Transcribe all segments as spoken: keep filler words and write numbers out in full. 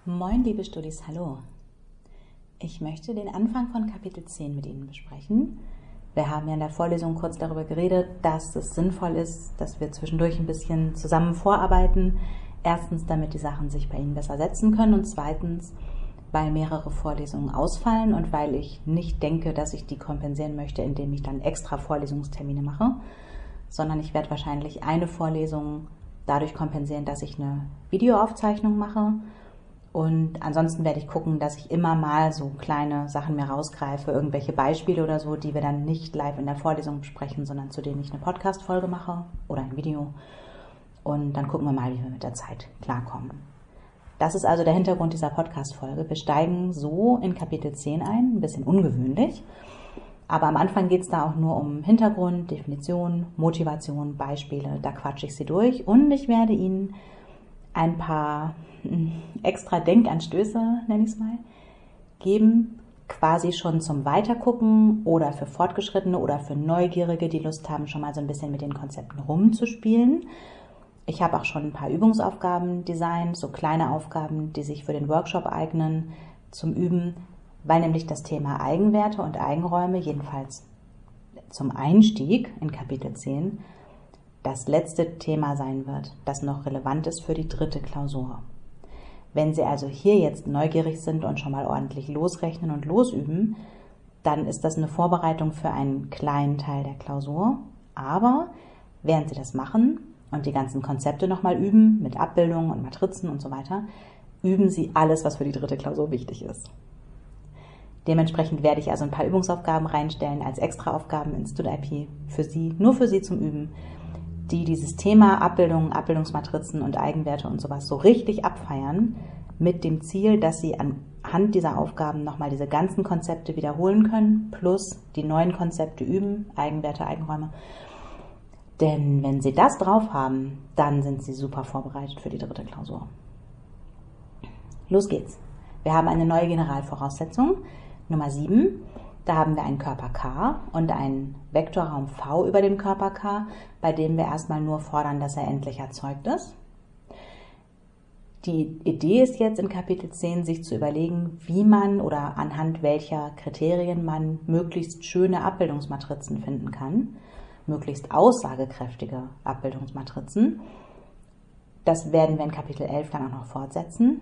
Moin liebe Studis, hallo. Ich möchte den Anfang von Kapitel zehn mit Ihnen besprechen. Wir haben ja in der Vorlesung kurz darüber geredet, dass es sinnvoll ist, dass wir zwischendurch ein bisschen zusammen vorarbeiten. Erstens, damit die Sachen sich bei Ihnen besser setzen können und zweitens, weil mehrere Vorlesungen ausfallen und weil ich nicht denke, dass ich die kompensieren möchte, indem ich dann extra Vorlesungstermine mache, sondern ich werde wahrscheinlich eine Vorlesung dadurch kompensieren, dass ich eine Videoaufzeichnung mache. Und ansonsten werde ich gucken, dass ich immer mal so kleine Sachen mir rausgreife, irgendwelche Beispiele oder so, die wir dann nicht live in der Vorlesung besprechen, sondern zu denen ich eine Podcast-Folge mache oder ein Video. Und dann gucken wir mal, wie wir mit der Zeit klarkommen. Das ist also der Hintergrund dieser Podcast-Folge. Wir steigen so in Kapitel zehn ein, ein bisschen ungewöhnlich. Aber am Anfang geht es da auch nur um Hintergrund, Definition, Motivation, Beispiele. Da quatsche ich sie durch und ich werde Ihnen ein paar extra Denkanstöße, nenne ich es mal, geben, quasi schon zum Weitergucken oder für Fortgeschrittene oder für Neugierige, die Lust haben, schon mal so ein bisschen mit den Konzepten rumzuspielen. Ich habe auch schon ein paar Übungsaufgaben designt, so kleine Aufgaben, die sich für den Workshop eignen zum Üben, weil nämlich das Thema Eigenwerte und Eigenräume, jedenfalls zum Einstieg in Kapitel zehn, das letzte Thema sein wird, das noch relevant ist für die dritte Klausur. Wenn Sie also hier jetzt neugierig sind und schon mal ordentlich losrechnen und losüben, dann ist das eine Vorbereitung für einen kleinen Teil der Klausur. Aber während Sie das machen und die ganzen Konzepte nochmal üben, mit Abbildungen und Matrizen und so weiter, üben Sie alles, was für die dritte Klausur wichtig ist. Dementsprechend werde ich also ein paar Übungsaufgaben reinstellen als Extraaufgaben in StudIP für Sie, nur für Sie zum Üben, die dieses Thema Abbildungen, Abbildungsmatrizen und Eigenwerte und sowas so richtig abfeiern, mit dem Ziel, dass Sie anhand dieser Aufgaben nochmal diese ganzen Konzepte wiederholen können, plus die neuen Konzepte üben, Eigenwerte, Eigenräume. Denn wenn Sie das drauf haben, dann sind Sie super vorbereitet für die dritte Klausur. Los geht's. Wir haben eine neue Generalvoraussetzung, Nummer sieben. Da haben wir einen Körper K und einen Vektorraum V über dem Körper K, bei dem wir erstmal nur fordern, dass er endlich erzeugt ist. Die Idee ist jetzt in Kapitel zehn, sich zu überlegen, wie man oder anhand welcher Kriterien man möglichst schöne Abbildungsmatrizen finden kann, möglichst aussagekräftige Abbildungsmatrizen. Das werden wir in Kapitel elf dann auch noch fortsetzen.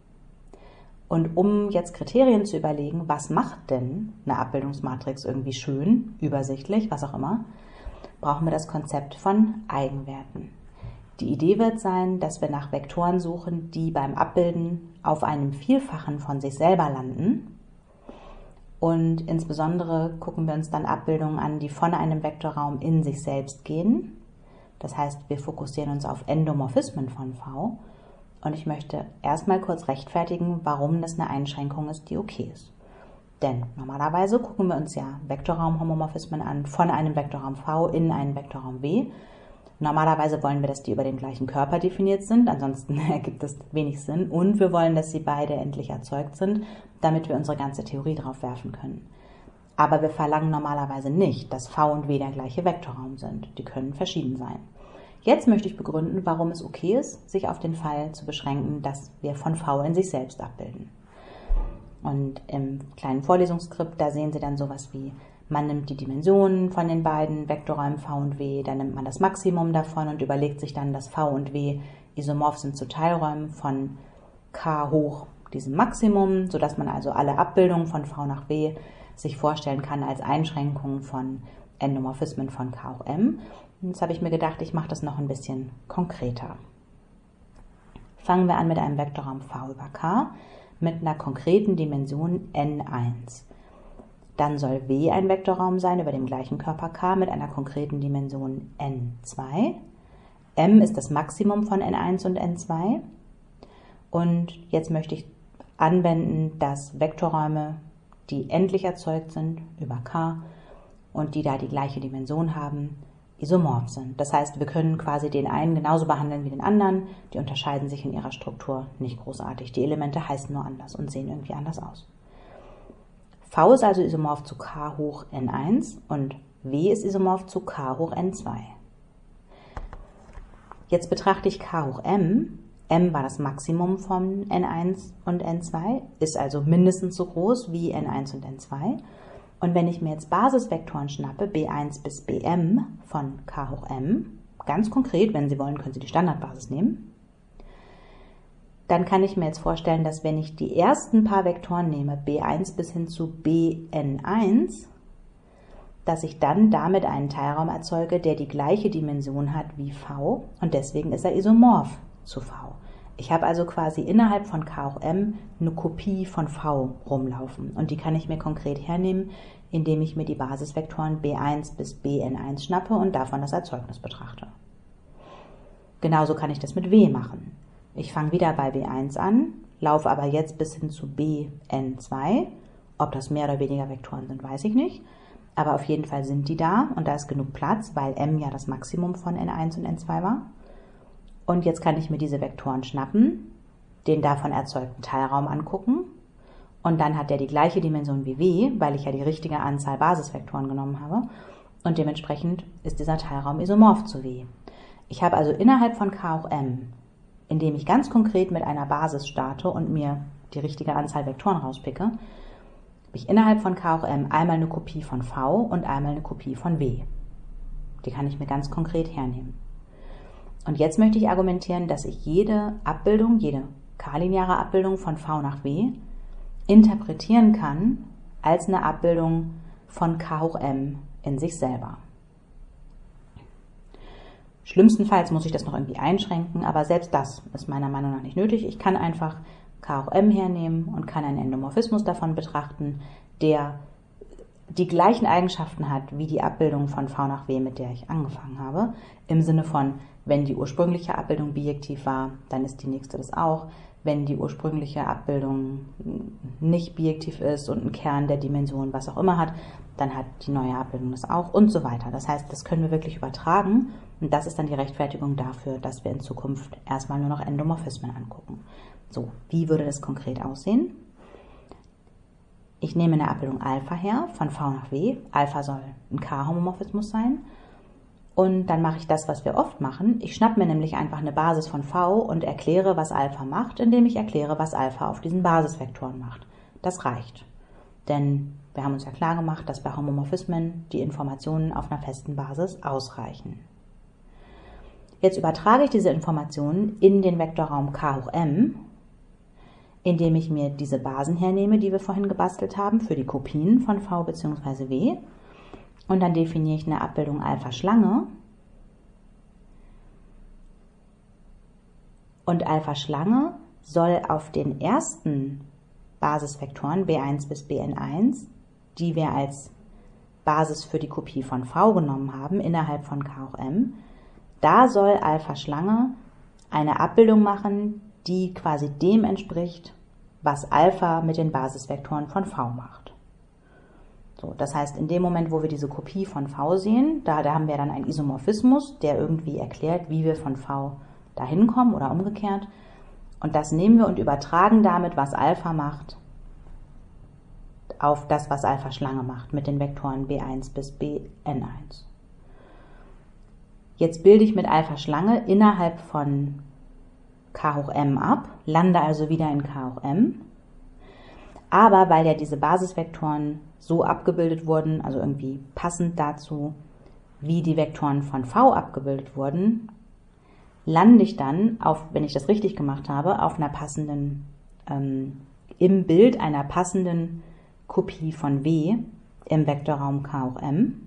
Und um jetzt Kriterien zu überlegen, was macht denn eine Abbildungsmatrix irgendwie schön, übersichtlich, was auch immer, brauchen wir das Konzept von Eigenwerten. Die Idee wird sein, dass wir nach Vektoren suchen, die beim Abbilden auf einem Vielfachen von sich selber landen. Und insbesondere gucken wir uns dann Abbildungen an, die von einem Vektorraum in sich selbst gehen. Das heißt, wir fokussieren uns auf Endomorphismen von V. Und ich möchte erstmal kurz rechtfertigen, warum das eine Einschränkung ist, die okay ist. Denn normalerweise gucken wir uns ja Vektorraum-Homomorphismen an von einem Vektorraum V in einen Vektorraum W. Normalerweise wollen wir, dass die über den gleichen Körper definiert sind, ansonsten ergibt das wenig Sinn. Und wir wollen, dass sie beide endlich erzeugt sind, damit wir unsere ganze Theorie drauf werfen können. Aber wir verlangen normalerweise nicht, dass V und W der gleiche Vektorraum sind. Die können verschieden sein. Jetzt möchte ich begründen, warum es okay ist, sich auf den Fall zu beschränken, dass wir von V in sich selbst abbilden. Und im kleinen Vorlesungsskript, da sehen Sie dann sowas wie, man nimmt die Dimensionen von den beiden Vektorräumen V und W, dann nimmt man das Maximum davon und überlegt sich dann, dass V und W isomorph sind zu Teilräumen von K hoch diesem Maximum, sodass man also alle Abbildungen von V nach W sich vorstellen kann als Einschränkung von Endomorphismen von K hoch M. Jetzt habe ich mir gedacht, ich mache das noch ein bisschen konkreter. Fangen wir an mit einem Vektorraum V über K mit einer konkreten Dimension N eins. Dann soll W ein Vektorraum sein über dem gleichen Körper K mit einer konkreten Dimension N zwei. M ist das Maximum von N eins und N zwei. Und jetzt möchte ich anwenden, dass Vektorräume, die endlich erzeugt sind über K und die da die gleiche Dimension haben, isomorph sind. Das heißt, wir können quasi den einen genauso behandeln wie den anderen. Die unterscheiden sich in ihrer Struktur nicht großartig. Die Elemente heißen nur anders und sehen irgendwie anders aus. V ist also isomorph zu K hoch N eins und W ist isomorph zu K hoch N zwei. Jetzt betrachte ich K hoch M M war das Maximum von N eins und N zwei, ist also mindestens so groß wie N eins und N zwei. Und wenn ich mir jetzt Basisvektoren schnappe, B eins bis B M von K hoch M, ganz konkret, wenn Sie wollen, können Sie die Standardbasis nehmen, dann kann ich mir jetzt vorstellen, dass wenn ich die ersten paar Vektoren nehme, B eins bis hin zu B N eins, dass ich dann damit einen Teilraum erzeuge, der die gleiche Dimension hat wie V und deswegen ist er isomorph zu V. Ich habe also quasi innerhalb von K hoch M eine Kopie von V rumlaufen und die kann ich mir konkret hernehmen, indem ich mir die Basisvektoren B eins bis B N eins schnappe und davon das Erzeugnis betrachte. Genauso kann ich das mit W machen. Ich fange wieder bei B eins an, laufe aber jetzt bis hin zu B N zwei. Ob das mehr oder weniger Vektoren sind, weiß ich nicht. Aber auf jeden Fall sind die da und da ist genug Platz, weil M ja das Maximum von N eins und N zwei war. Und jetzt kann ich mir diese Vektoren schnappen, den davon erzeugten Teilraum angucken und dann hat der die gleiche Dimension wie W, weil ich ja die richtige Anzahl Basisvektoren genommen habe und dementsprechend ist dieser Teilraum isomorph zu W. Ich habe also innerhalb von K hoch M, indem ich ganz konkret mit einer Basis starte und mir die richtige Anzahl Vektoren rauspicke, habe ich innerhalb von K hoch M einmal eine Kopie von V und einmal eine Kopie von W. Die kann ich mir ganz konkret hernehmen. Und jetzt möchte ich argumentieren, dass ich jede Abbildung, jede k-lineare Abbildung von V nach W interpretieren kann als eine Abbildung von K hoch M in sich selber. Schlimmstenfalls muss ich das noch irgendwie einschränken, aber selbst das ist meiner Meinung nach nicht nötig. Ich kann einfach K hoch M hernehmen und kann einen Endomorphismus davon betrachten, der die gleichen Eigenschaften hat wie die Abbildung von V nach W, mit der ich angefangen habe. Im Sinne von, wenn die ursprüngliche Abbildung bijektiv war, dann ist die nächste das auch. Wenn die ursprüngliche Abbildung nicht bijektiv ist und einen Kern der Dimension, was auch immer hat, dann hat die neue Abbildung das auch und so weiter. Das heißt, das können wir wirklich übertragen und das ist dann die Rechtfertigung dafür, dass wir in Zukunft erstmal nur noch Endomorphismen angucken. So, wie würde das konkret aussehen? Ich nehme eine Abbildung Alpha her, von V nach W. Alpha soll ein K-Homomorphismus sein. Und dann mache ich das, was wir oft machen. Ich schnappe mir nämlich einfach eine Basis von V und erkläre, was Alpha macht, indem ich erkläre, was Alpha auf diesen Basisvektoren macht. Das reicht. Denn wir haben uns ja klar gemacht, dass bei Homomorphismen die Informationen auf einer festen Basis ausreichen. Jetzt übertrage ich diese Informationen in den Vektorraum K hoch M, indem ich mir diese Basen hernehme, die wir vorhin gebastelt haben, für die Kopien von V bzw. W. Und dann definiere ich eine Abbildung Alpha-Schlange. Und Alpha-Schlange soll auf den ersten Basisvektoren B eins bis B N eins, die wir als Basis für die Kopie von V genommen haben, innerhalb von K hoch M, da soll Alpha-Schlange eine Abbildung machen, die quasi dem entspricht, was Alpha mit den Basisvektoren von V macht. So, das heißt, in dem Moment, wo wir diese Kopie von V sehen, da, da haben wir dann einen Isomorphismus, der irgendwie erklärt, wie wir von V dahin kommen oder umgekehrt. Und das nehmen wir und übertragen damit, was Alpha macht, auf das, was Alpha-Schlange macht, mit den Vektoren B eins bis B N eins. Jetzt bilde ich mit Alpha-Schlange innerhalb von K hoch M ab, lande also wieder in K hoch M. Aber weil ja diese Basisvektoren so abgebildet wurden, also irgendwie passend dazu, wie die Vektoren von V abgebildet wurden, lande ich dann, auf, wenn ich das richtig gemacht habe, auf einer passenden, ähm, im Bild einer passenden Kopie von W im Vektorraum K hoch M.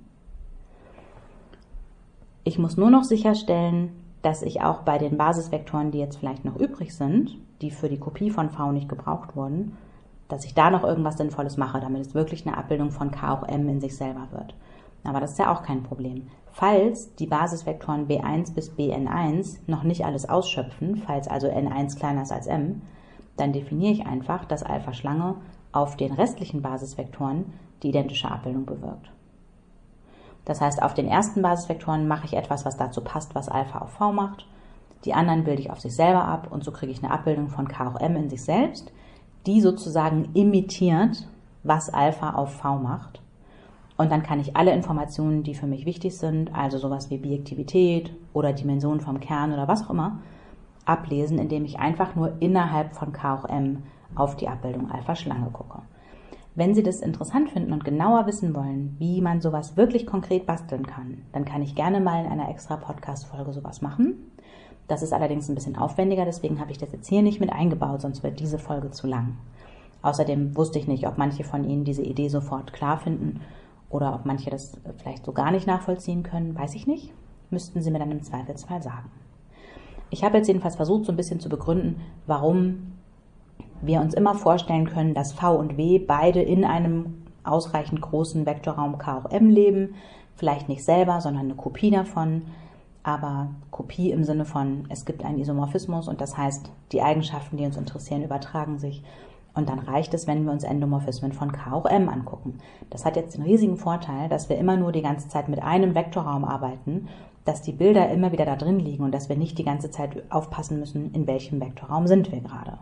Ich muss nur noch sicherstellen, dass ich auch bei den Basisvektoren, die jetzt vielleicht noch übrig sind, die für die Kopie von V nicht gebraucht wurden, dass ich da noch irgendwas Sinnvolles mache, damit es wirklich eine Abbildung von K hoch M in sich selber wird. Aber das ist ja auch kein Problem. Falls die Basisvektoren B eins bis B N eins noch nicht alles ausschöpfen, falls also N eins kleiner ist als M, dann definiere ich einfach, dass Alpha-Schlange auf den restlichen Basisvektoren die identische Abbildung bewirkt. Das heißt, auf den ersten Basisvektoren mache ich etwas, was dazu passt, was Alpha auf V macht. Die anderen bilde ich auf sich selber ab und so kriege ich eine Abbildung von K hoch M in sich selbst, die sozusagen imitiert, was Alpha auf V macht. Und dann kann ich alle Informationen, die für mich wichtig sind, also sowas wie Bijektivität oder Dimension vom Kern oder was auch immer, ablesen, indem ich einfach nur innerhalb von K auch M auf die Abbildung Alpha-Schlange gucke. Wenn Sie das interessant finden und genauer wissen wollen, wie man sowas wirklich konkret basteln kann, dann kann ich gerne mal in einer extra Podcast-Folge sowas machen. Das ist allerdings ein bisschen aufwendiger, deswegen habe ich das jetzt hier nicht mit eingebaut, sonst wird diese Folge zu lang. Außerdem wusste ich nicht, ob manche von Ihnen diese Idee sofort klar finden oder ob manche das vielleicht so gar nicht nachvollziehen können, weiß ich nicht. Müssten Sie mir dann im Zweifelsfall sagen. Ich habe jetzt jedenfalls versucht, so ein bisschen zu begründen, warum wir uns immer vorstellen können, dass V und W beide in einem ausreichend großen Vektorraum K auch M leben. Vielleicht nicht selber, sondern eine Kopie davon. Aber Kopie im Sinne von, es gibt einen Isomorphismus und das heißt, die Eigenschaften, die uns interessieren, übertragen sich. Und dann reicht es, wenn wir uns Endomorphismen von K auch M angucken. Das hat jetzt den riesigen Vorteil, dass wir immer nur die ganze Zeit mit einem Vektorraum arbeiten, dass die Bilder immer wieder da drin liegen und dass wir nicht die ganze Zeit aufpassen müssen, in welchem Vektorraum sind wir gerade.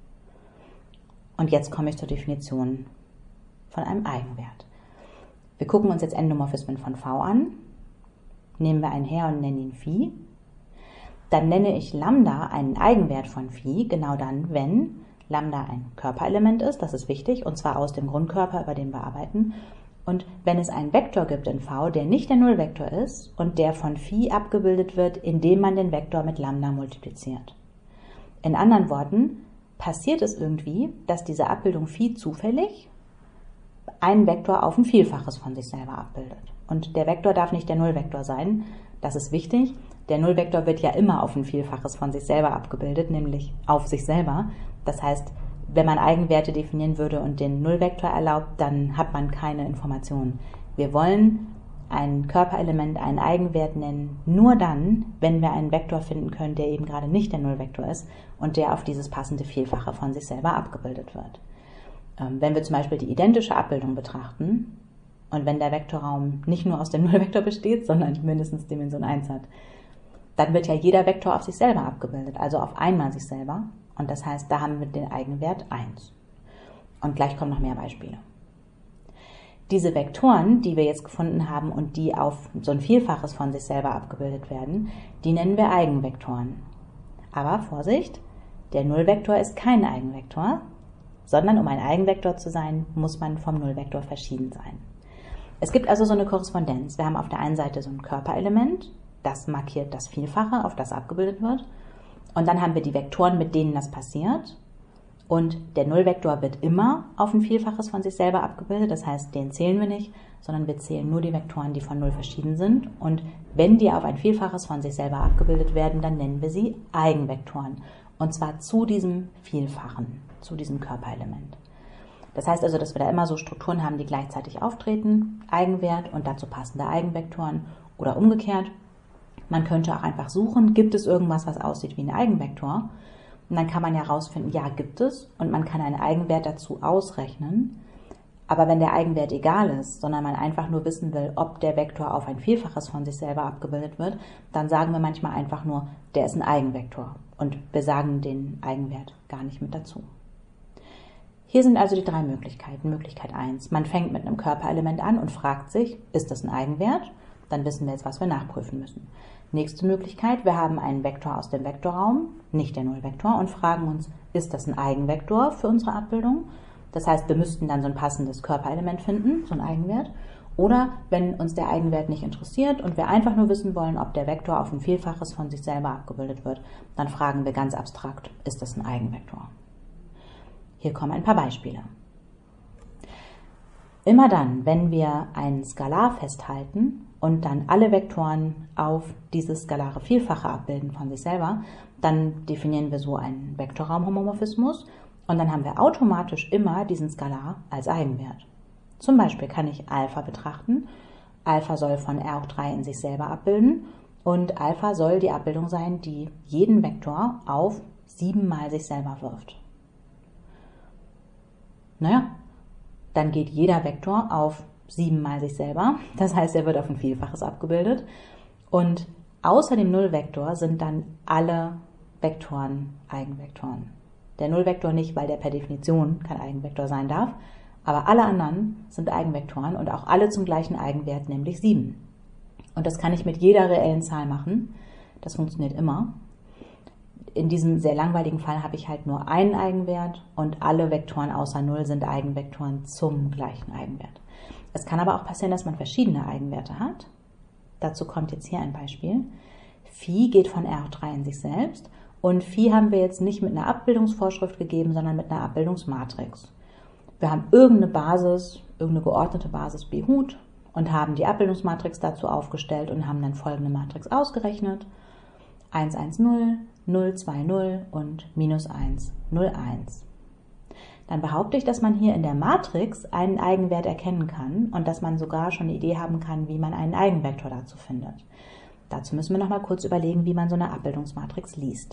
Und jetzt komme ich zur Definition von einem Eigenwert. Wir gucken uns jetzt Endomorphismen von V an. Nehmen wir einen her und nennen ihn Phi. Dann nenne ich Lambda einen Eigenwert von Phi, genau dann, wenn Lambda ein Körperelement ist, das ist wichtig, und zwar aus dem Grundkörper, über den wir arbeiten. Und wenn es einen Vektor gibt in V, der nicht der Nullvektor ist und der von Phi abgebildet wird, indem man den Vektor mit Lambda multipliziert. In anderen Worten, passiert es irgendwie, dass diese Abbildung Phi zufällig einen Vektor auf ein Vielfaches von sich selber abbildet. Und der Vektor darf nicht der Nullvektor sein, das ist wichtig. Der Nullvektor wird ja immer auf ein Vielfaches von sich selber abgebildet, nämlich auf sich selber. Das heißt, wenn man Eigenwerte definieren würde und den Nullvektor erlaubt, dann hat man keine Informationen. Wir wollen ein Körperelement einen Eigenwert nennen, nur dann, wenn wir einen Vektor finden können, der eben gerade nicht der Nullvektor ist und der auf dieses passende Vielfache von sich selber abgebildet wird. Ähm, wenn wir zum Beispiel die identische Abbildung betrachten und wenn der Vektorraum nicht nur aus dem Nullvektor besteht, sondern mindestens Dimension eins hat, dann wird ja jeder Vektor auf sich selber abgebildet, also auf einmal sich selber. Und das heißt, da haben wir den Eigenwert eins. Und gleich kommen noch mehr Beispiele. Diese Vektoren, die wir jetzt gefunden haben und die auf so ein Vielfaches von sich selber abgebildet werden, die nennen wir Eigenvektoren. Aber Vorsicht, der Nullvektor ist kein Eigenvektor, sondern um ein Eigenvektor zu sein, muss man vom Nullvektor verschieden sein. Es gibt also so eine Korrespondenz. Wir haben auf der einen Seite so ein Körperelement, das markiert das Vielfache, auf das abgebildet wird. Und dann haben wir die Vektoren, mit denen das passiert. Und der Nullvektor wird immer auf ein Vielfaches von sich selber abgebildet. Das heißt, den zählen wir nicht, sondern wir zählen nur die Vektoren, die von Null verschieden sind. Und wenn die auf ein Vielfaches von sich selber abgebildet werden, dann nennen wir sie Eigenvektoren. Und zwar zu diesem Vielfachen, zu diesem Körperelement. Das heißt also, dass wir da immer so Strukturen haben, die gleichzeitig auftreten, Eigenwert und dazu passende Eigenvektoren oder umgekehrt. Man könnte auch einfach suchen, gibt es irgendwas, was aussieht wie ein Eigenvektor? Und dann kann man ja herausfinden, ja, gibt es. Und man kann einen Eigenwert dazu ausrechnen. Aber wenn der Eigenwert egal ist, sondern man einfach nur wissen will, ob der Vektor auf ein Vielfaches von sich selber abgebildet wird, dann sagen wir manchmal einfach nur, der ist ein Eigenvektor. Und wir sagen den Eigenwert gar nicht mit dazu. Hier sind also die drei Möglichkeiten. Möglichkeit eins, man fängt mit einem Körperelement an und fragt sich, ist das ein Eigenwert? Dann wissen wir jetzt, was wir nachprüfen müssen. Nächste Möglichkeit, wir haben einen Vektor aus dem Vektorraum, nicht der Nullvektor, und fragen uns, ist das ein Eigenvektor für unsere Abbildung? Das heißt, wir müssten dann so ein passendes Körperelement finden, so ein Eigenwert. Oder wenn uns der Eigenwert nicht interessiert und wir einfach nur wissen wollen, ob der Vektor auf ein Vielfaches von sich selber abgebildet wird, dann fragen wir ganz abstrakt, ist das ein Eigenvektor? Hier kommen ein paar Beispiele. Immer dann, wenn wir ein Skalar festhalten und dann alle Vektoren auf dieses skalare Vielfache abbilden von sich selber, dann definieren wir so einen Vektorraumhomomorphismus und dann haben wir automatisch immer diesen Skalar als Eigenwert. Zum Beispiel kann ich Alpha betrachten. Alpha soll von R hoch drei in sich selber abbilden und Alpha soll die Abbildung sein, die jeden Vektor auf sieben mal sich selber wirft. Naja, dann geht jeder Vektor auf sieben mal sich selber. Das heißt, er wird auf ein Vielfaches abgebildet. Und außer dem Nullvektor sind dann alle Vektoren Eigenvektoren. Der Nullvektor nicht, weil der per Definition kein Eigenvektor sein darf. Aber alle anderen sind Eigenvektoren und auch alle zum gleichen Eigenwert, nämlich sieben. Und das kann ich mit jeder reellen Zahl machen. Das funktioniert immer. in diesem sehr langweiligen Fall habe ich halt nur einen Eigenwert und alle Vektoren außer null sind Eigenvektoren zum gleichen Eigenwert. Es kann aber auch passieren, dass man verschiedene Eigenwerte hat. Dazu kommt jetzt hier ein Beispiel. Phi geht von R hoch drei in sich selbst und Phi haben wir jetzt nicht mit einer Abbildungsvorschrift gegeben, sondern mit einer Abbildungsmatrix. Wir haben irgendeine Basis, irgendeine geordnete Basis B Hut und haben die Abbildungsmatrix dazu aufgestellt und haben dann folgende Matrix ausgerechnet. eins, eins, null, null, zwei, null und minus eins, null, eins. Dann behaupte ich, dass man hier in der Matrix einen Eigenwert erkennen kann und dass man sogar schon eine Idee haben kann, wie man einen Eigenvektor dazu findet. Dazu müssen wir noch mal kurz überlegen, wie man so eine Abbildungsmatrix liest.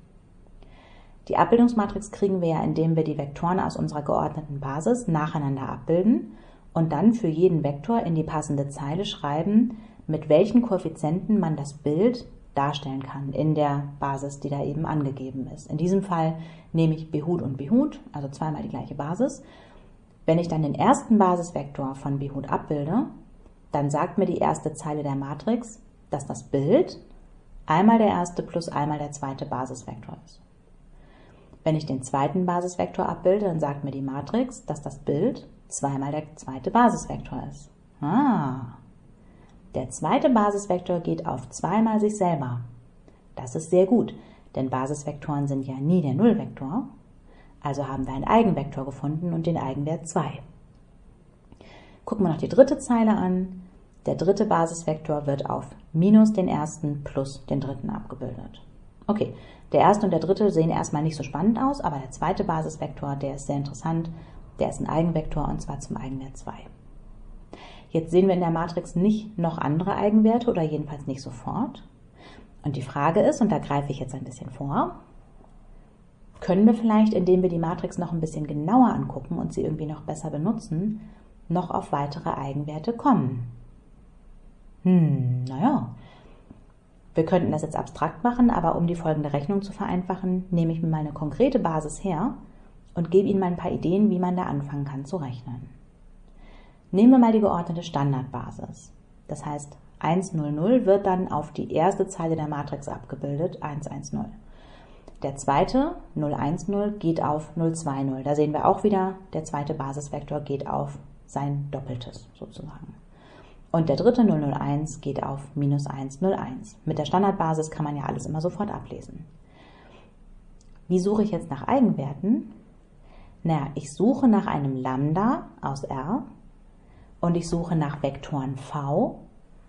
Die Abbildungsmatrix kriegen wir ja, indem wir die Vektoren aus unserer geordneten Basis nacheinander abbilden und dann für jeden Vektor in die passende Zeile schreiben, mit welchen Koeffizienten man das Bild darstellen kann in der Basis, die da eben angegeben ist. In diesem Fall nehme ich B Hut und B Hut, also zweimal die gleiche Basis. Wenn ich dann den ersten Basisvektor von B Hut abbilde, dann sagt mir die erste Zeile der Matrix, dass das Bild einmal der erste plus einmal der zweite Basisvektor ist. Wenn ich den zweiten Basisvektor abbilde, dann sagt mir die Matrix, dass das Bild zweimal der zweite Basisvektor ist. Ah, der zweite Basisvektor geht auf zweimal sich selber. Das ist sehr gut, denn Basisvektoren sind ja nie der Nullvektor. Also haben wir einen Eigenvektor gefunden und den Eigenwert zwei. Gucken wir noch die dritte Zeile an. Der dritte Basisvektor wird auf minus den ersten plus den dritten abgebildet. Okay, der erste und der dritte sehen erstmal nicht so spannend aus, aber der zweite Basisvektor, der ist sehr interessant. Der ist ein Eigenvektor und zwar zum Eigenwert zwei. Jetzt sehen wir in der Matrix nicht noch andere Eigenwerte oder jedenfalls nicht sofort. Und die Frage ist, und da greife ich jetzt ein bisschen vor, können wir vielleicht, indem wir die Matrix noch ein bisschen genauer angucken und sie irgendwie noch besser benutzen, noch auf weitere Eigenwerte kommen? Hm, naja, wir könnten das jetzt abstrakt machen, aber um die folgende Rechnung zu vereinfachen, nehme ich mir mal eine konkrete Basis her und gebe Ihnen mal ein paar Ideen, wie man da anfangen kann zu rechnen. Nehmen wir mal die geordnete Standardbasis. Das heißt, eins, null, null wird dann auf die erste Zeile der Matrix abgebildet, eins, eins, null. Der zweite, null, eins, null, geht auf null, zwei, null. Da sehen wir auch wieder, der zweite Basisvektor geht auf sein Doppeltes sozusagen. Und der dritte, null, null, eins, geht auf minus eins, null, eins. Mit der Standardbasis kann man ja alles immer sofort ablesen. Wie suche ich jetzt nach Eigenwerten? Naja, ich suche nach einem Lambda aus R, und ich suche nach Vektoren v,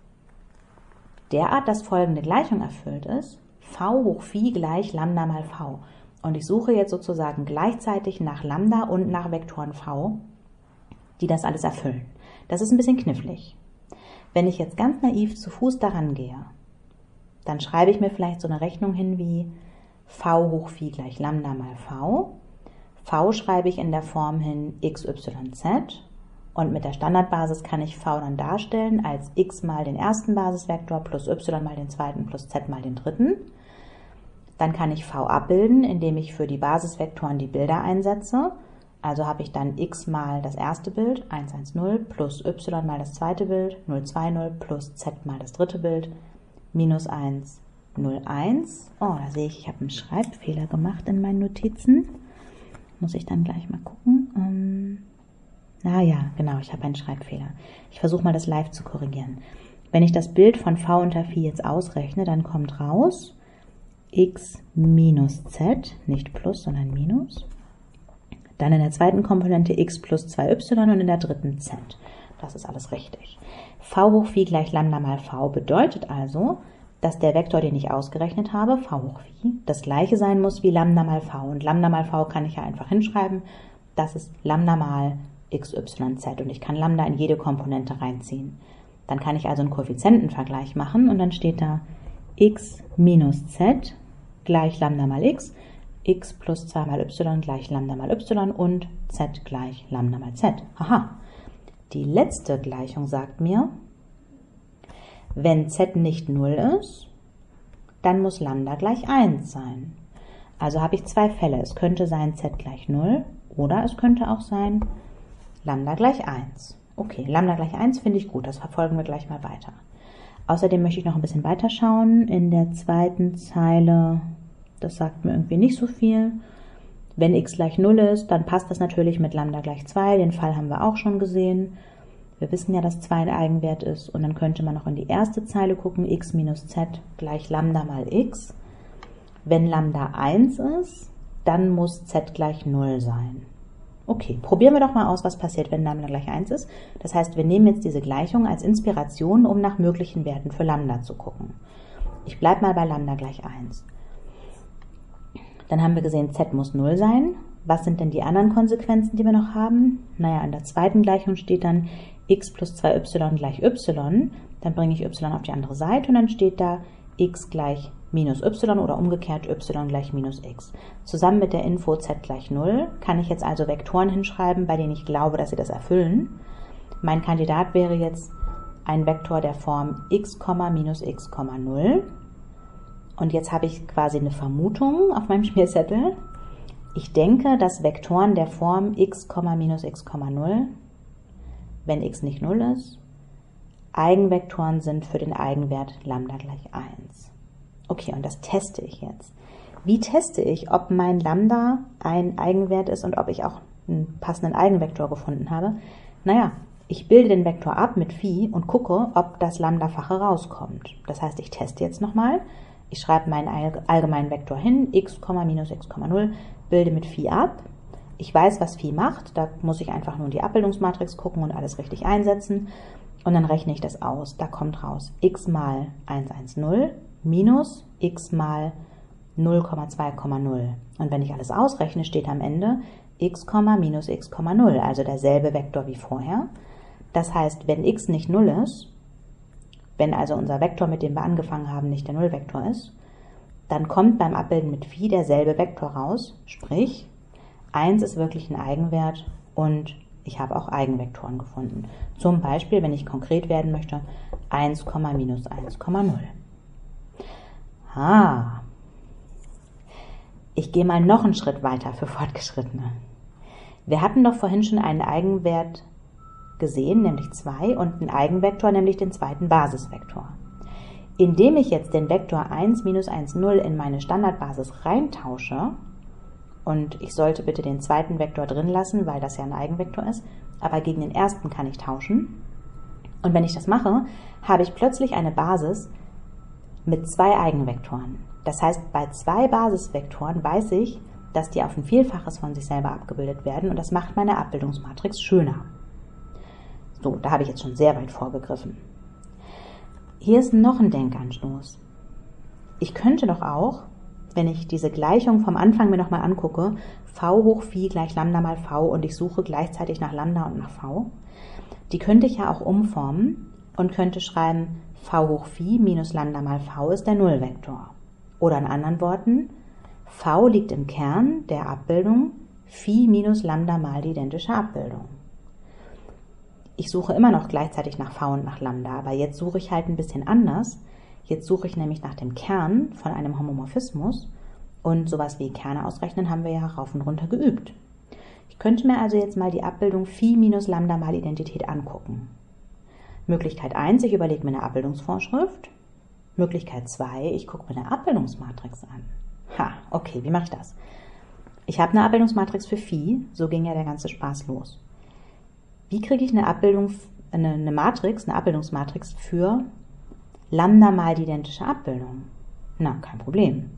derart, dass folgende Gleichung erfüllt ist, v hoch Phi gleich Lambda mal v. Und ich suche jetzt sozusagen gleichzeitig nach Lambda und nach Vektoren v, die das alles erfüllen. Das ist ein bisschen knifflig. Wenn ich jetzt ganz naiv zu Fuß daran gehe, dann schreibe ich mir vielleicht so eine Rechnung hin wie v hoch Phi gleich Lambda mal v. V schreibe ich in der Form hin x, y, z. Und mit der Standardbasis kann ich v dann darstellen als x mal den ersten Basisvektor plus y mal den zweiten plus z mal den dritten. Dann kann ich v abbilden, indem ich für die Basisvektoren die Bilder einsetze. Also habe ich dann x mal das erste Bild, eins, eins, null, plus y mal das zweite Bild, null, zwei, null, plus z mal das dritte Bild, minus eins, null, eins. Oh, da sehe ich, ich habe einen Schreibfehler gemacht in meinen Notizen. Muss ich dann gleich mal gucken. Ähm Na ja, genau, ich habe einen Schreibfehler. Ich versuche mal das live zu korrigieren. Wenn ich das Bild von v unter Phi jetzt ausrechne, dann kommt raus x minus z, nicht plus, sondern minus. Dann in der zweiten Komponente x plus zwei y und in der dritten z. Das ist alles richtig. V hoch Phi gleich Lambda mal v bedeutet also, dass der Vektor, den ich ausgerechnet habe, v hoch Phi, das gleiche sein muss wie Lambda mal v. Und Lambda mal v kann ich ja einfach hinschreiben. Das ist Lambda mal x, y, z und ich kann Lambda in jede Komponente reinziehen. Dann kann ich also einen Koeffizientenvergleich machen und dann steht da x minus z gleich Lambda mal x, x plus zwei mal y gleich Lambda mal y und z gleich Lambda mal z. Aha, die letzte Gleichung sagt mir, wenn z nicht null ist, dann muss Lambda gleich eins sein. Also habe ich zwei Fälle. Es könnte sein z gleich null oder es könnte auch sein Lambda gleich eins. Okay, Lambda gleich eins finde ich gut, das verfolgen wir gleich mal weiter. Außerdem möchte ich noch ein bisschen weiter schauen. In der zweiten Zeile Das sagt mir irgendwie nicht so viel. Wenn x gleich null ist, dann passt das natürlich mit Lambda gleich zwei. Den Fall haben wir auch schon gesehen. Wir wissen ja, dass zwei ein Eigenwert ist. Und dann könnte man noch in die erste Zeile gucken. X minus z gleich Lambda mal x. Wenn Lambda eins ist, dann muss z gleich null sein. Okay, probieren wir doch mal aus, was passiert, wenn Lambda gleich eins ist. Das heißt, wir nehmen jetzt diese Gleichung als Inspiration, um nach möglichen Werten für Lambda zu gucken. Ich bleibe mal bei Lambda gleich eins. Dann haben wir gesehen, z muss null sein. Was sind denn die anderen Konsequenzen, die wir noch haben? Naja, in der zweiten Gleichung steht dann x plus zwei y gleich y. Dann bringe ich y auf die andere Seite und dann steht da x gleich minus y oder umgekehrt y gleich minus x. Zusammen mit der Info z gleich null kann ich jetzt also Vektoren hinschreiben, bei denen ich glaube, dass sie das erfüllen. Mein Kandidat wäre jetzt ein Vektor der Form x, minus x, null. Und jetzt habe ich quasi eine Vermutung auf meinem Spielzettel. Ich denke, dass Vektoren der Form x, minus x, null, wenn x nicht null ist, Eigenvektoren sind für den Eigenwert Lambda gleich eins. Okay, und das teste ich jetzt. Wie teste ich, ob mein Lambda ein Eigenwert ist und ob ich auch einen passenden Eigenvektor gefunden habe? Naja, ich bilde den Vektor ab mit Phi und gucke, ob das Lambda-fache rauskommt. Das heißt, ich teste jetzt nochmal. Ich schreibe meinen allgemeinen Vektor hin, x, minus x, null, bilde mit Phi ab. Ich weiß, was Phi macht. Da muss ich einfach nur in die Abbildungsmatrix gucken und alles richtig einsetzen. Und dann rechne ich das aus. Da kommt raus x mal hundertzehn minus x mal null Komma zwei Komma null. Und wenn ich alles ausrechne, steht am Ende x, minus x, null, also derselbe Vektor wie vorher. Das heißt, wenn x nicht null ist, wenn also unser Vektor, mit dem wir angefangen haben, nicht der Nullvektor ist, dann kommt beim Abbilden mit Phi derselbe Vektor raus, sprich eins ist wirklich ein Eigenwert und ich habe auch Eigenvektoren gefunden. Zum Beispiel, wenn ich konkret werden möchte, eins, minus eins, null. Ah, ich gehe mal noch einen Schritt weiter für Fortgeschrittene. Wir hatten doch vorhin schon einen Eigenwert gesehen, nämlich zwei, und einen Eigenvektor, nämlich den zweiten Basisvektor. Indem ich jetzt den Vektor eins, minus eins, null in meine Standardbasis reintausche, und ich sollte bitte den zweiten Vektor drin lassen, weil das ja ein Eigenvektor ist, aber gegen den ersten kann ich tauschen. Und wenn ich das mache, habe ich plötzlich eine Basis mit zwei Eigenvektoren. Das heißt, bei zwei Basisvektoren weiß ich, dass die auf ein Vielfaches von sich selber abgebildet werden, und das macht meine Abbildungsmatrix schöner. So, da habe ich jetzt schon sehr weit vorgegriffen. Hier ist noch ein Denkanstoß. Ich könnte doch auch, wenn ich diese Gleichung vom Anfang mir nochmal angucke, v hoch Phi gleich Lambda mal v, und ich suche gleichzeitig nach Lambda und nach v, die könnte ich ja auch umformen und könnte schreiben, v hoch Phi minus Lambda mal v ist der Nullvektor. Oder in anderen Worten, v liegt im Kern der Abbildung Phi minus Lambda mal die identische Abbildung. Ich suche immer noch gleichzeitig nach v und nach Lambda, aber jetzt suche ich halt ein bisschen anders. Jetzt suche ich nämlich nach dem Kern von einem Homomorphismus, und sowas wie Kerne ausrechnen haben wir ja rauf und runter geübt. Ich könnte mir also jetzt mal die Abbildung Phi minus Lambda mal Identität angucken. Möglichkeit eins, ich überlege mir eine Abbildungsvorschrift. Möglichkeit zwei, ich gucke mir eine Abbildungsmatrix an. Ha, okay, wie mache ich das? Ich habe eine Abbildungsmatrix für Phi, so ging ja der ganze Spaß los. Wie kriege ich eine Abbildung, eine, eine Matrix, eine Abbildungsmatrix für Lambda mal die identische Abbildung? Na, kein Problem.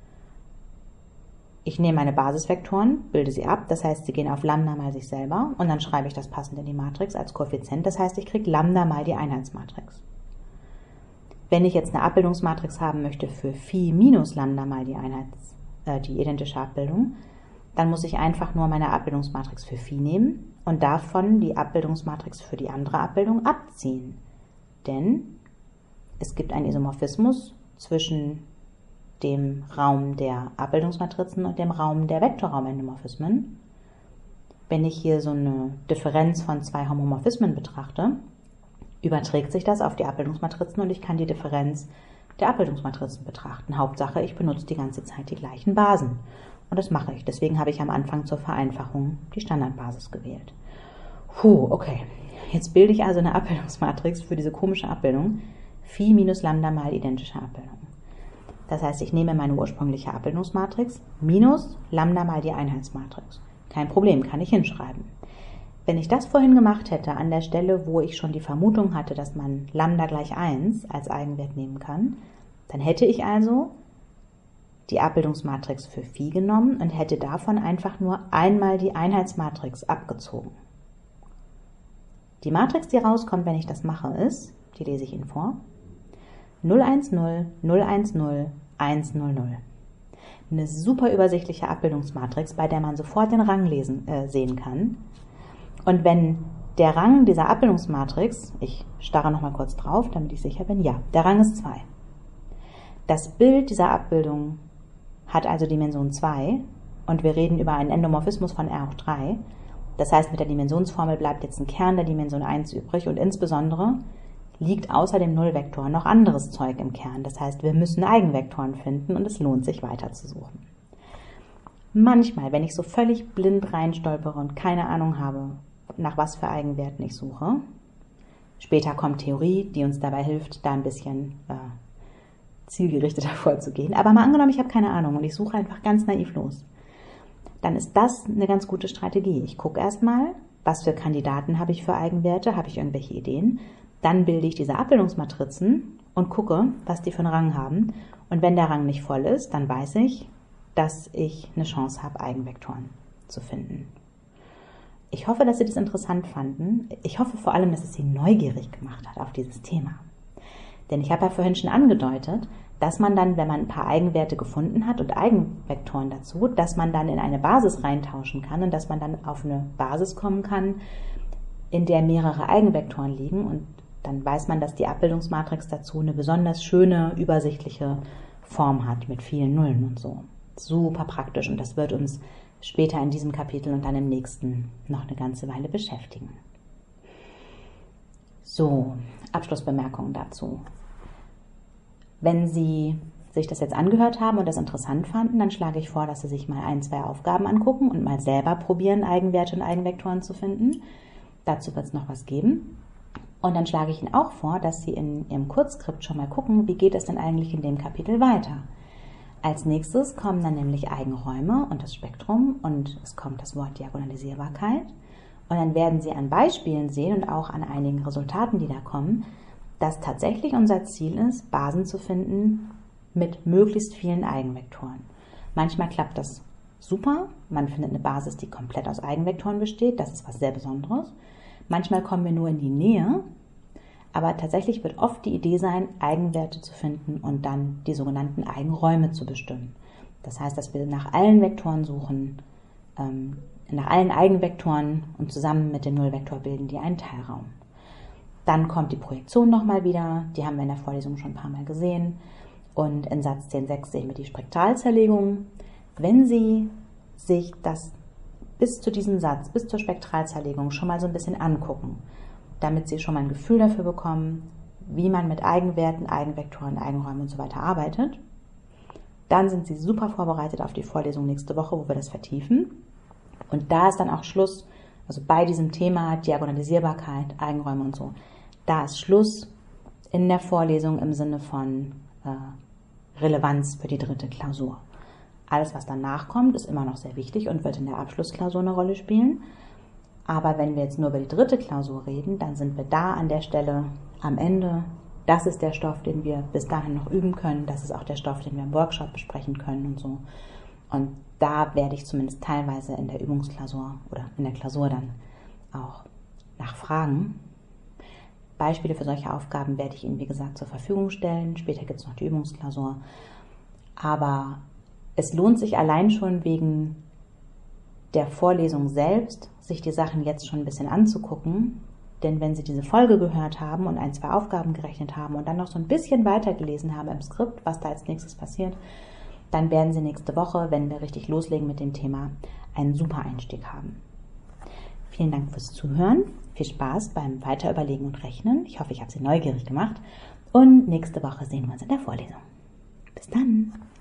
Ich nehme meine Basisvektoren, bilde sie ab, das heißt, sie gehen auf Lambda mal sich selber, und dann schreibe ich das passend in die Matrix als Koeffizient, das heißt, ich kriege Lambda mal die Einheitsmatrix. Wenn ich jetzt eine Abbildungsmatrix haben möchte für Phi minus Lambda mal die, Einheits, äh, die identische Abbildung, dann muss ich einfach nur meine Abbildungsmatrix für Phi nehmen und davon die Abbildungsmatrix für die andere Abbildung abziehen. Denn es gibt einen Isomorphismus zwischen dem Raum der Abbildungsmatrizen und dem Raum der Vektorraumendomorphismen. Wenn ich hier so eine Differenz von zwei Homomorphismen betrachte, überträgt sich das auf die Abbildungsmatrizen und ich kann die Differenz der Abbildungsmatrizen betrachten. Hauptsache, ich benutze die ganze Zeit die gleichen Basen. Und das mache ich. Deswegen habe ich am Anfang zur Vereinfachung die Standardbasis gewählt. Puh, okay. Jetzt bilde ich also eine Abbildungsmatrix für diese komische Abbildung. Phi minus Lambda mal identische Abbildung. Das heißt, ich nehme meine ursprüngliche Abbildungsmatrix minus Lambda mal die Einheitsmatrix. Kein Problem, kann ich hinschreiben. Wenn ich das vorhin gemacht hätte, an der Stelle, wo ich schon die Vermutung hatte, dass man Lambda gleich eins als Eigenwert nehmen kann, dann hätte ich also die Abbildungsmatrix für Phi genommen und hätte davon einfach nur einmal die Einheitsmatrix abgezogen. Die Matrix, die rauskommt, wenn ich das mache, ist, die lese ich Ihnen vor, null eins null, null eins null, eins null null. Eine super übersichtliche Abbildungsmatrix, bei der man sofort den Rang lesen, äh, sehen kann. Und wenn der Rang dieser Abbildungsmatrix, ich starre nochmal kurz drauf, damit ich sicher bin, ja, der Rang ist zwei. Das Bild dieser Abbildung hat also Dimension zwei und wir reden über einen Endomorphismus von R hoch drei. Das heißt, mit der Dimensionsformel bleibt jetzt ein Kern der Dimension eins übrig und insbesondere liegt außer dem Nullvektor noch anderes Zeug im Kern. Das heißt, wir müssen Eigenvektoren finden und es lohnt sich weiter zu suchen. Manchmal, wenn ich so völlig blind reinstolpere und keine Ahnung habe, nach was für Eigenwerten ich suche, später kommt Theorie, die uns dabei hilft, da ein bisschen äh, zielgerichteter vorzugehen. Aber mal angenommen, ich habe keine Ahnung und ich suche einfach ganz naiv los. Dann ist das eine ganz gute Strategie. Ich gucke erstmal, was für Kandidaten habe ich für Eigenwerte, habe ich irgendwelche Ideen. Dann bilde ich diese Abbildungsmatrizen und gucke, was die für einen Rang haben. Und wenn der Rang nicht voll ist, dann weiß ich, dass ich eine Chance habe, Eigenvektoren zu finden. Ich hoffe, dass Sie das interessant fanden. Ich hoffe vor allem, dass es Sie neugierig gemacht hat auf dieses Thema. Denn ich habe ja vorhin schon angedeutet, dass man dann, wenn man ein paar Eigenwerte gefunden hat und Eigenvektoren dazu, dass man dann in eine Basis reintauschen kann und dass man dann auf eine Basis kommen kann, in der mehrere Eigenvektoren liegen und dann weiß man, dass die Abbildungsmatrix dazu eine besonders schöne, übersichtliche Form hat mit vielen Nullen und so. Super praktisch und das wird uns später in diesem Kapitel und dann im nächsten noch eine ganze Weile beschäftigen. So, Abschlussbemerkungen dazu. Wenn Sie sich das jetzt angehört haben und das interessant fanden, dann schlage ich vor, dass Sie sich mal ein, zwei Aufgaben angucken und mal selber probieren, Eigenwerte und Eigenvektoren zu finden. Dazu wird es noch was geben. Und dann schlage ich Ihnen auch vor, dass Sie in Ihrem Kurzskript schon mal gucken, wie geht es denn eigentlich in dem Kapitel weiter. Als nächstes kommen dann nämlich Eigenräume und das Spektrum und es kommt das Wort Diagonalisierbarkeit. Und dann werden Sie an Beispielen sehen und auch an einigen Resultaten, die da kommen, dass tatsächlich unser Ziel ist, Basen zu finden mit möglichst vielen Eigenvektoren. Manchmal klappt das super, man findet eine Basis, die komplett aus Eigenvektoren besteht, das ist was sehr Besonderes. Manchmal kommen wir nur in die Nähe, aber tatsächlich wird oft die Idee sein, Eigenwerte zu finden und dann die sogenannten Eigenräume zu bestimmen. Das heißt, dass wir nach allen Vektoren suchen, ähm, nach allen Eigenvektoren und zusammen mit dem Nullvektor bilden die einen Teilraum. Dann kommt die Projektion nochmal wieder, die haben wir in der Vorlesung schon ein paar Mal gesehen. Und in Satz zehn Punkt sechs sehen wir die Spektralzerlegung. Wenn Sie sich das bis zu diesem Satz, bis zur Spektralzerlegung schon mal so ein bisschen angucken, damit Sie schon mal ein Gefühl dafür bekommen, wie man mit Eigenwerten, Eigenvektoren, Eigenräumen und so weiter arbeitet, dann sind Sie super vorbereitet auf die Vorlesung nächste Woche, wo wir das vertiefen. Und da ist dann auch Schluss, also bei diesem Thema Diagonalisierbarkeit, Eigenräume und so, da ist Schluss in der Vorlesung im Sinne von äh, Relevanz für die dritte Klausur. Alles, was danach kommt, ist immer noch sehr wichtig und wird in der Abschlussklausur eine Rolle spielen. Aber wenn wir jetzt nur über die dritte Klausur reden, dann sind wir da an der Stelle am Ende. Das ist der Stoff, den wir bis dahin noch üben können. Das ist auch der Stoff, den wir im Workshop besprechen können und so. Und da werde ich zumindest teilweise in der Übungsklausur oder in der Klausur dann auch nachfragen. Beispiele für solche Aufgaben werde ich Ihnen, wie gesagt, zur Verfügung stellen. Später gibt es noch die Übungsklausur. Aber es lohnt sich allein schon wegen der Vorlesung selbst, sich die Sachen jetzt schon ein bisschen anzugucken. Denn wenn Sie diese Folge gehört haben und ein, zwei Aufgaben gerechnet haben und dann noch so ein bisschen weitergelesen haben im Skript, was da als nächstes passiert, dann werden Sie nächste Woche, wenn wir richtig loslegen mit dem Thema, einen super Einstieg haben. Vielen Dank fürs Zuhören. Viel Spaß beim Weiterüberlegen und Rechnen. Ich hoffe, ich habe Sie neugierig gemacht. Und nächste Woche sehen wir uns in der Vorlesung. Bis dann!